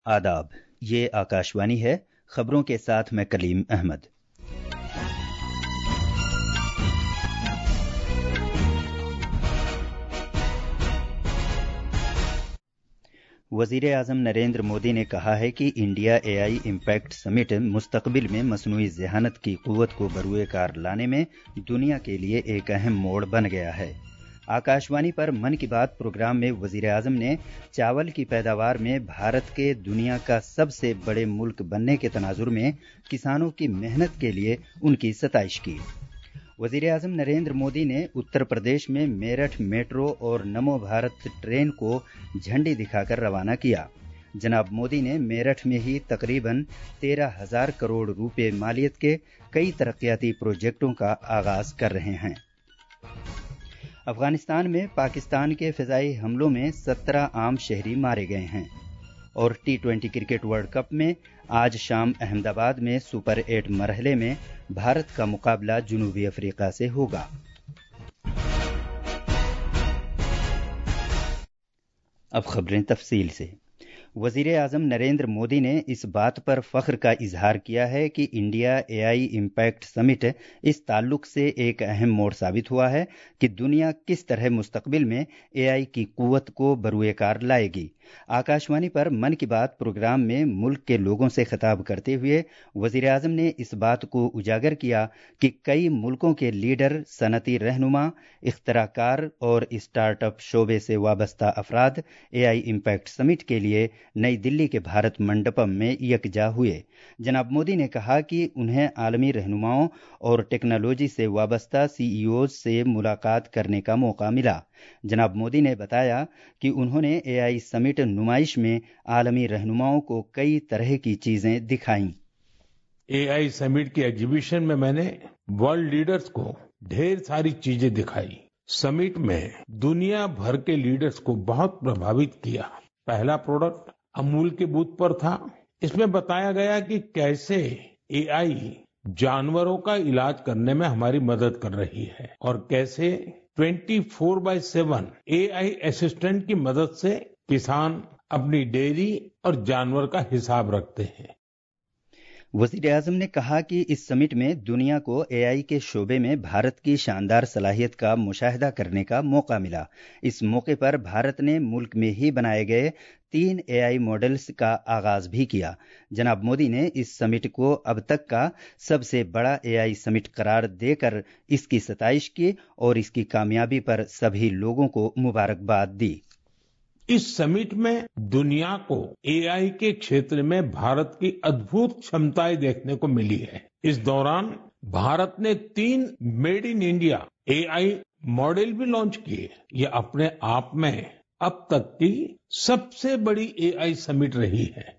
आदाब। ये आकाशवाणी है। खबरों के साथ मैं कलीम अहमद। वजीर आजम नरेंद्र मोदी ने कहा है कि इंडिया एआई इम्पैक्ट समिट मुस्तकबिल में मसनूई ज़हानत की क़ुव्वत को बरूए कार लाने में दुनिया के लिए एक अहम मोड़ बन गया है। आकाशवाणी पर मन की बात प्रोग्राम में वजीर आजम ने चावल की पैदावार में भारत के दुनिया का सबसे बड़े मुल्क बनने के तनाजुर में किसानों की मेहनत के लिए उनकी सताइश की। वजीर आजम नरेंद्र मोदी ने उत्तर प्रदेश में मेरठ मेट्रो और नमो भारत ट्रेन को झंडी दिखाकर रवाना किया। जनाब मोदी ने मेरठ में ही तकरीबन 13,000 करोड़ रुपए मालियत के कई तरक्याती प्रोजेक्टों का आगाज कर रहे हैं। अफगानिस्तान में पाकिस्तान के फिजाई हमलों में 17 आम शहरी मारे गए हैं। और T20 क्रिकेट वर्ल्ड कप में आज शाम अहमदाबाद में सुपर 8 मरहले में भारत का मुकाबला जनूबी अफ्रीका से होगा। अब खबरें तफसील से। वजीर आजम नरेंद्र मोदी ने इस बात पर फख्र का इजहार किया है कि इंडिया एआई इम्पैक्ट समिट इस ताल्लुक से एक अहम मोड़ साबित हुआ है कि दुनिया किस तरह मुस्तकबिल में एआई की क़ुव्वत को बरूए कार लाएगी। आकाशवाणी पर मन की बात प्रोग्राम में मुल्क के लोगों से खिताब करते हुए वजीर आजम ने इस बात को उजागर किया कि कई मुल्कों के लीडर, सनती रहनुमा, इख्तराकार और स्टार्टअप शोबे से वाबस्ता अफराद एआई इम्पैक्ट समिट के लिए नई दिल्ली के भारत मंडपम में यकजा हुए। जनाब मोदी ने कहा कि उन्हें आलमी रहनुमाओं और टेक्नोलॉजी से वाबस्ता सीईओ से मुलाकात करने का मौका मिला। जनाब मोदी ने बताया कि उन्होंने एआई समिट नुमाइश में आलमी रहनुमाओं को कई तरह की चीजें दिखाईं। एआई समिट की एग्जीबिशन में मैंने वर्ल्ड लीडर्स को ढेर सारी चीजें दिखाई। समिट में दुनिया भर के लीडर्स को बहुत प्रभावित किया। पहला प्रोडक्ट अमूल के बूथ पर था। इसमें बताया गया कि कैसे एआई जानवरों का इलाज करने में हमारी मदद कर रही है और कैसे 24/7 एआई असिस्टेंट की मदद से किसान अपनी डेयरी और जानवर का हिसाब रखते हैं। वजीर आजम ने कहा कि इस समिट में दुनिया को एआई के शोबे में भारत की शानदार सलाहियत का मुशाहिदा करने का मौका मिला। इस मौके पर भारत ने मुल्क में ही बनाए गए 3 एआई मॉडल्स का आगाज भी किया। जनाब मोदी ने इस समिट को अब तक का सबसे बड़ा एआई समिट करार देकर इसकी सताइश की और इसकी कामयाबी पर सभी लोगों को मुबारकबाद दी। इस समिट में दुनिया को एआई के क्षेत्र में भारत की अद्भुत क्षमताएं देखने को मिली है। इस दौरान भारत ने 3 made in India AI model भी लॉन्च किए। ये अपने आप में अब तक की सबसे बड़ी एआई समिट रही है।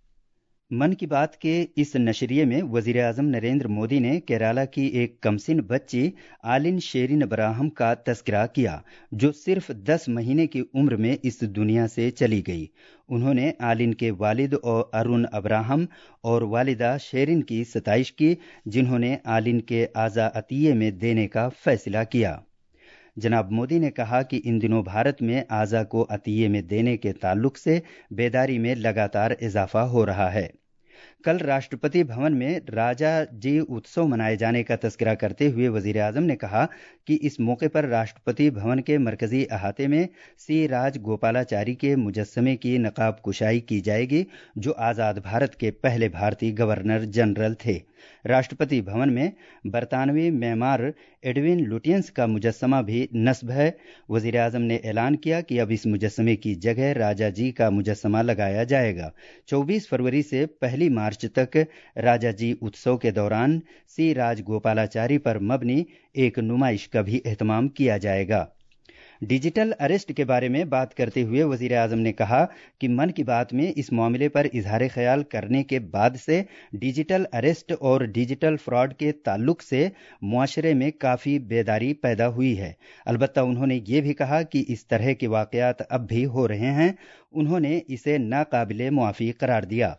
मन की बात के इस नशरिये में वजीर आजम नरेंद्र मोदी ने केरला की एक कमसिन बच्ची आलिन शेरिन अब्राहम का तस्करा किया, जो सिर्फ 10 महीने की उम्र में इस दुनिया से चली गई। उन्होंने आलिन के वालिद और अरुण अब्राहम और वालिदा शेरिन की सताइश की, जिन्होंने आलिन के आज़ा अतिये में देने का फैसला किया। जनाब मोदी ने कहा कि इन दिनों भारत में आज़ा को अतिये में देने के ताल्लुक से बेदारी में लगातार इजाफा हो रहा है। कल राष्ट्रपति भवन में राजा जी उत्सव मनाए जाने का तस्करा करते हुए वजीर आजम ने कहा कि इस मौके पर राष्ट्रपति भवन के मरकजी अहाते में सी राज गोपालाचारी के मुजस्समे की नकाब कुशाई की जाएगी, जो आज़ाद भारत के पहले भारतीय गवर्नर जनरल थे। राष्ट्रपति भवन में बरतानवी मेमार एडविन लुटियंस का मुजस्समा भी नस्ब है। वजीर आजम ने ऐलान किया कि अब इस मुजस्समे की जगह राजा जी का मुजस्समा लगाया जाएगा। 24 फरवरी से 1 मार्च तक राजा जी उत्सव के दौरान सी राज गोपालाचारी पर मबनी एक नुमाइश का भी एहतमाम किया जाएगा। डिजिटल अरेस्ट के बारे में बात करते हुए वजीर आजम ने कहा कि मन की बात में इस मामले पर इजहार ख्याल करने के बाद से डिजिटल अरेस्ट और डिजिटल फ्रॉड के ताल्लुक से मुआशरे में काफी बेदारी पैदा हुई है। अलबत्ता उन्होंने ये भी कहा कि इस तरह के वाकयात अब भी हो रहे हैं। उन्होंने इसे नाकाबिले मुआफी करार दिया।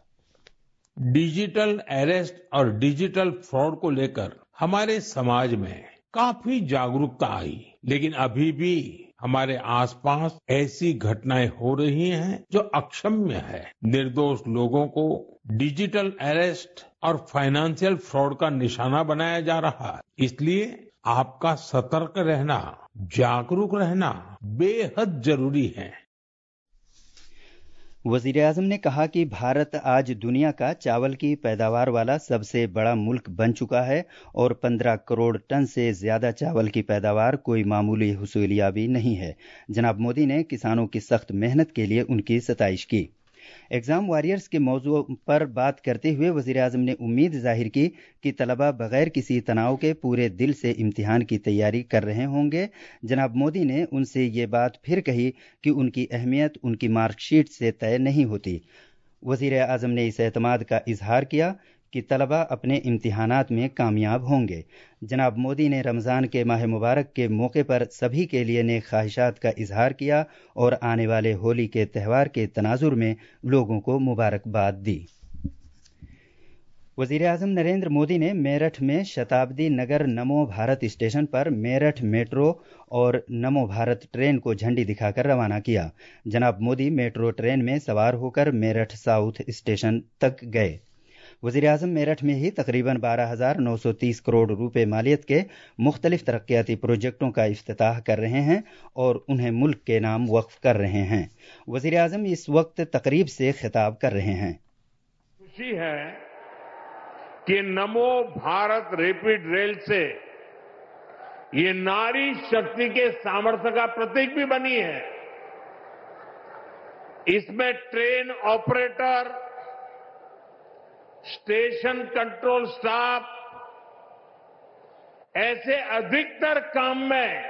डिजिटल अरेस्ट और डिजिटल फ्रॉड को लेकर हमारे समाज में काफी जागरूकता आई, लेकिन अभी भी हमारे आसपास ऐसी घटनाएं हो रही हैं जो अक्षम्य है। निर्दोष लोगों को डिजिटल अरेस्ट और फाइनेंशियल फ्रॉड का निशाना बनाया जा रहा है। इसलिए आपका सतर्क रहना, जागरूक रहना बेहद जरूरी है। वजीर आजम ने कहा कि भारत आज दुनिया का चावल की पैदावार वाला सबसे बड़ा मुल्क बन चुका है और 15 करोड़ टन से ज्यादा चावल की पैदावार कोई मामूली हुसूलियाबी नहीं है। जनाब मोदी ने किसानों की सख्त मेहनत के लिए उनकी सताइश की। एग्जाम वॉरियर्स के मौजू पर बात करते हुए वजीर आजम ने उम्मीद जाहिर की कि तलबा बगैर किसी तनाव के पूरे दिल से इम्तिहान की तैयारी कर रहे होंगे। जनाब मोदी ने उनसे ये बात फिर कही कि उनकी अहमियत उनकी मार्कशीट से तय नहीं होती। वजीर आजम ने इस एतमाद का इजहार किया कि तलबा अपने इम्तिहानात में कामयाब होंगे। जनाब मोदी ने रमज़ान के माह मुबारक के मौके पर सभी के लिए नेक ख्वाहिशात का इजहार किया और आने वाले होली के त्यौहार के तनाजुर में लोगों को मुबारकबाद दी। वजीर आजम नरेंद्र मोदी ने मेरठ में शताब्दी नगर नमो भारत स्टेशन पर मेरठ मेट्रो और नमो भारत ट्रेन को झंडी दिखाकर रवाना किया। जनाब मोदी मेट्रो ट्रेन में सवार होकर मेरठ साउथ स्टेशन तक गए। वजीर आजम मेरठ में ही तकरीबन 12,930 करोड़ रुपए मालियत के मुख्तलिफ तरक्याती प्रोजेक्टों का इफ्तिताह कर रहे हैं और उन्हें मुल्क के नाम वक्फ कर रहे हैं। वजीर आजम इस वक्त तकरीब से खिताब कर रहे हैं। खुशी है कि नमो भारत रैपिड रेल से ये नारी शक्ति के सामर्थ्य का प्रतीक भी बनी है। इसमें train operator, station control staff, ऐसे अधिकतर काम में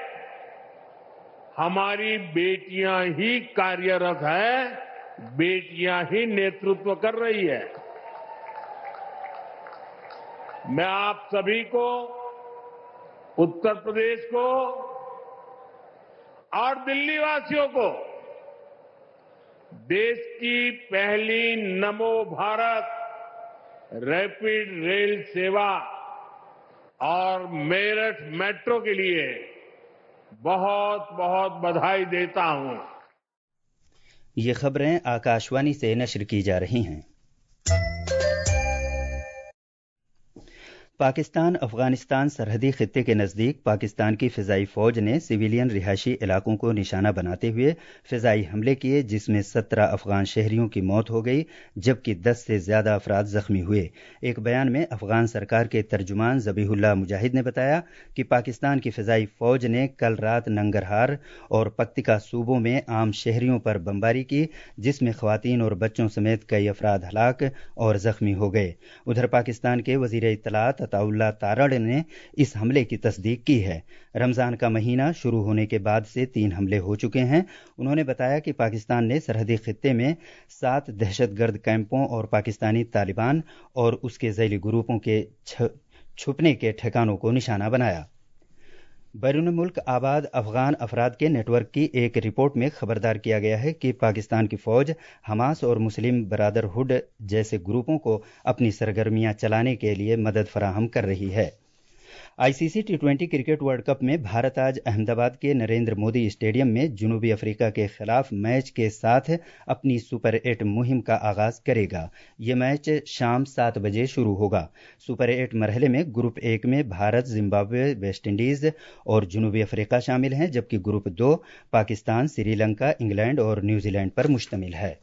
हमारी बेटियां ही कार्यरत है, बेटियां ही नेतृत्व कर रही है। मैं आप सभी को, उत्तर प्रदेश को और दिल्ली वासियों को देश की पहली नमो भारत रैपिड रेल सेवा और मेरठ मेट्रो के लिए बहुत बहुत बधाई देता हूं। ये खबरें आकाशवाणी से नश्र की जा रही हैं। पाकिस्तान अफगानिस्तान सरहदी खित्ते के नजदीक पाकिस्तान की फिजाई फौज ने सिविलियन रिहायशी इलाकों को निशाना बनाते हुए फिजाई हमले किए, जिसमें 17 अफगान शहरियों की मौत हो गई जबकि 10 से ज्यादा अफराद जख्मी हुए। एक बयान में अफगान सरकार के तर्जुमान जबीहुल्लाह मुजाहिद ने बताया कि पाकिस्तान की फिजाई फौज ने कल रात नंगरहार और पक्तिका सूबों में आम शहरियों पर बमबारी की, जिसमें खवातीन और बच्चों समेत कई अफराद हलाक और जख्मी हो गए। उधर पाकिस्तान के वजीर इत्तलात अताउल्लाह तारड़ ने इस हमले की तस्दीक की है। रमजान का महीना शुरू होने के बाद से 3 हमले हो चुके हैं। उन्होंने बताया कि पाकिस्तान ने सरहदी खित्ते में 7 दहशतगर्द कैंपों और पाकिस्तानी तालिबान और उसके ज़ैली ग्रुपों के छुपने के ठिकानों को निशाना बनाया। बैरून मुल्क आबाद अफगान अफराद के नेटवर्क की एक रिपोर्ट में खबरदार किया गया है कि पाकिस्तान की फौज हमास और मुस्लिम ब्रदरहुड जैसे ग्रुपों को अपनी सरगर्मियां चलाने के लिए मदद फराहम कर रही है। ICC T20 cricket world cup में भारत आज अहमदाबाद के नरेंद्र मोदी स्टेडियम में जनूबी अफ्रीका के खिलाफ मैच के साथ अपनी सुपर 8 मुहिम का आगाज करेगा। यह मैच शाम 7 बजे शुरू होगा। सुपर 8 मरहले में ग्रुप 1 में भारत, जिम्बाब्वे, वेस्टइंडीज और जनूबी अफ्रीका शामिल हैं, जबकि ग्रुप 2 पाकिस्तान, श्रीलंका, इंग्लैंड और न्यूजीलैंड पर मुश्तमिल है।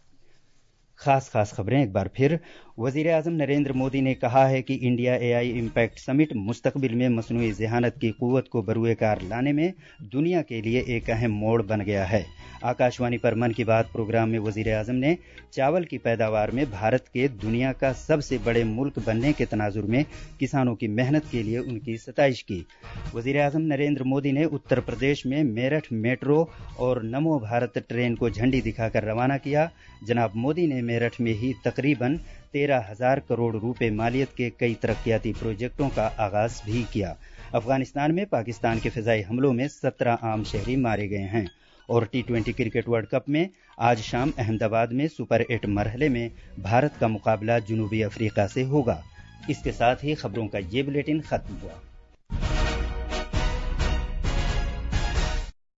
खास खबरें एक बार फिर। वजीर आजम नरेंद्र मोदी ने कहा है कि इंडिया एआई इम्पैक्ट समिट मुस्तकबिल में मसनूई ज़हानत की कुव्वत को बरूए कार लाने में दुनिया के लिए एक अहम मोड़ बन गया है। आकाशवाणी पर मन की बात प्रोग्राम में वजीर आजम ने चावल की पैदावार में भारत के दुनिया का सबसे बड़े मुल्क बनने के तनाजुर में किसानों की मेहनत के लिए उनकी सताइश की। वजीर आजम नरेंद्र मोदी ने उत्तर प्रदेश में मेरठ मेट्रो और नमो भारत ट्रेन को झंडी दिखाकर रवाना किया। जनाब मोदी ने मेरठ में ही तकरीबन 13,000 करोड़ रुपए मालियत के कई तरक्याती प्रोजेक्टों का आगाज भी किया। अफगानिस्तान में पाकिस्तान के फिजाई हमलों में 17 आम शहरी मारे गए हैं। और T20 क्रिकेट वर्ल्ड कप में आज शाम अहमदाबाद में सुपर 8 मरहले में भारत का मुकाबला जनूबी अफ्रीका से होगा। इसके साथ ही खबरों का ये बुलेटिन खत्म हुआ।